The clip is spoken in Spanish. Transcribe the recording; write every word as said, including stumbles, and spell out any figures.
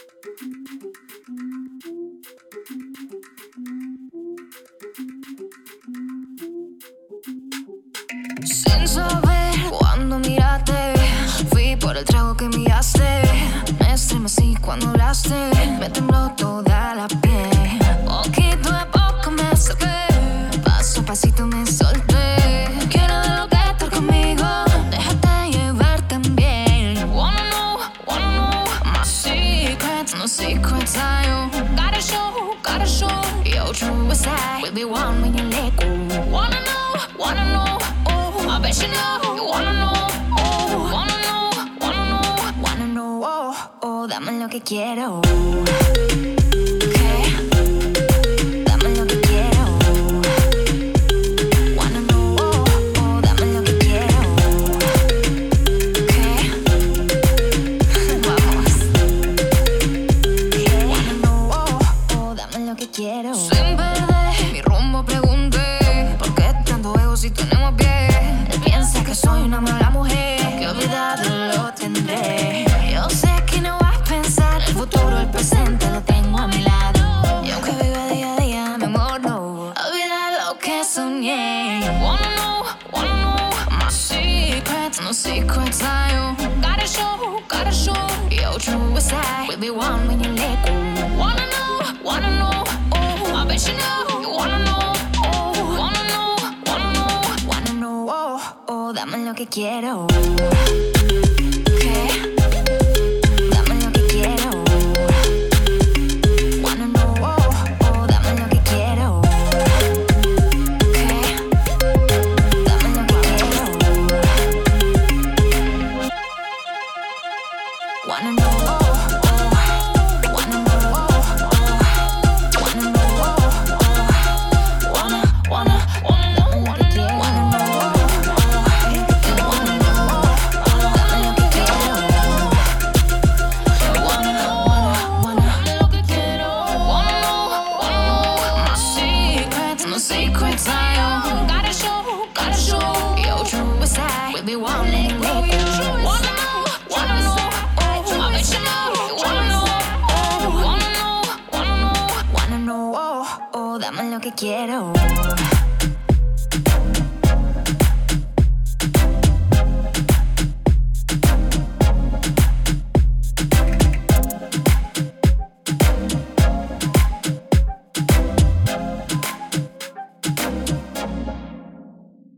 Sin saber cuando miraste, fui por el trago que miraste. Me estremecí cuando hablaste, me tembló toda la piel. Poquito a poco me acerqué, paso a pasito me solté. Quiero de lo que estar conmigo, déjate llevar también. Wanna know, wanna know my secrets, no secrets I own. Gotta show, gotta show your true side. We'll be one when you let go. Wanna know, wanna know, oh, I bet you know. You wanna know, oh, wanna know, wanna know, wanna know, oh, oh, dame lo que quiero. Okay. Dame lo que quiero. Wanna know, oh, oh, dame lo que quiero. Okay. Vamos. Okay. Wanna know, oh, oh, dame lo que quiero. Sin perder mi rumbo pregunté, ¿por qué tanto ego si tenemos pie? Él piensa que soy una mala mujer, que olvidado lo tendré. Yo sé que no vas a pensar el futuro, el presente lo tengo a mi lado. Y aunque viva día a día, mi amor, no olvida lo que soñé. Wanna know, wanna know my secrets, no secrets I own. Gotta show, gotta show your true side. We'll be one when you let go. Wanna know, wanna know, oh, I bet you know. You wanna know, oh, wanna know, wanna know, wanna know, oh, oh, dame lo que quiero. Okay. Dame lo que quiero. Wanna know, oh, oh, dame lo que quiero. Okay. Dame lo que quiero. Wanna know, oh, oh, wanna know, oh, oh, wanna know, oh, oh, wanna, wanna, wanna know, wanna know, wanna know, oh, oh, wanna know, oh, oh, dame lo que quiero. Wanna know, wanna, wanna, dame lo que quiero. Wanna know, wanna know my secrets, no secrets I own. Gotta show, gotta show your true side. We'll be one when you let go. Wanna know, wanna know, oh, I bet you know. You wanna know, oh, wanna know, wanna know, wanna know, oh, oh, dame lo que quiero.